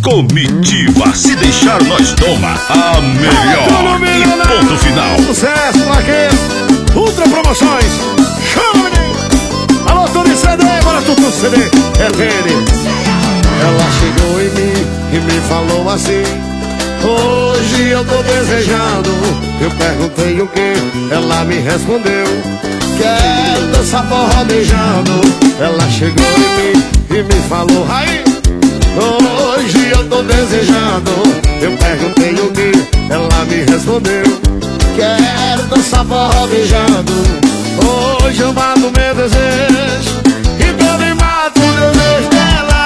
Comitiva, se deixar nós toma a melhor. E ponto final. Sucesso, vaqueiro. Ultra Promoções. Chama, menino. Alô, Tony CD, bora tudo CD. É dele. Ela chegou em mim e me falou assim: hoje eu tô desejando. Eu perguntei o que, ela me respondeu: quero dançar forró beijando. Ela chegou em mim e me falou: aí, hoje eu tô desejando. Eu perguntei o que, ela me respondeu: quero dançar forró beijando. Hoje eu mato meu desejo e também mato o desejo dela.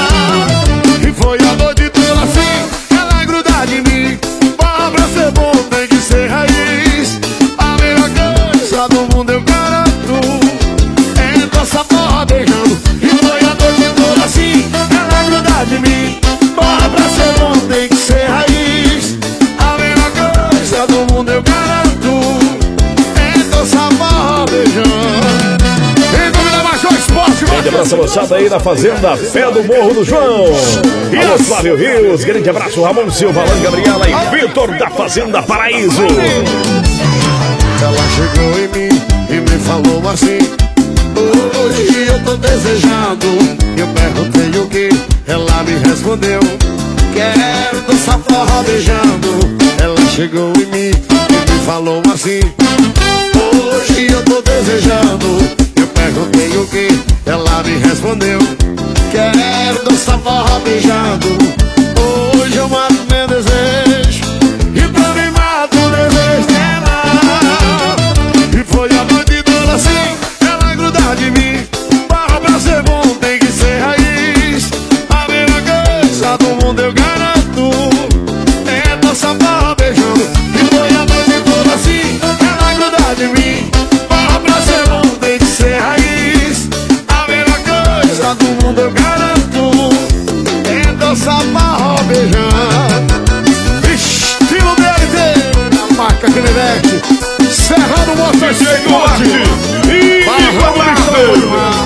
E foi a noite toda assim, ela grudar de mim. Pra ser bom tem que ser raiz. A melhor coisa do mundo eu garanto é dançar forró beijando. E foi a noite toda assim, ela grudar de mim. Pra ser bom tem que ser raiz. A melhor coisa do mundo eu garanto é dançar forró beijando. Em nome da Major Esporte, grande abraço, moçada aí na Fazenda Pé do Morro do João. Alô, Flávio Rios, grande abraço, Ramon Silva, Alain Gabriela e Vitor da Fazenda Paraíso. Ela chegou em mim e me falou assim: hoje eu tô desejando. Eu perguntei o que, ela me respondeu: quero dançar forró beijando. Ela chegou em mim e me falou assim: hoje eu tô desejando. Eu perguntei o que, ela me respondeu: quero dançar forró beijando. Hoje eu mato meu desejo e também mato o desejo dela. E foi a noite toda assim, ela grudar de mim. Pra ser bom tem que ser raiz. A melhor coisa do mundo eu garanto é dançar forró beijando. E foi a noite toda assim, ela grudar de mim. Pra ser bom tem que ser raiz. A melhor coisa do mundo eu garanto é dançar forró beijando. Estilo DLT, a marca que me veste. Serra do Motor Chegou arte e Barra do Bicho.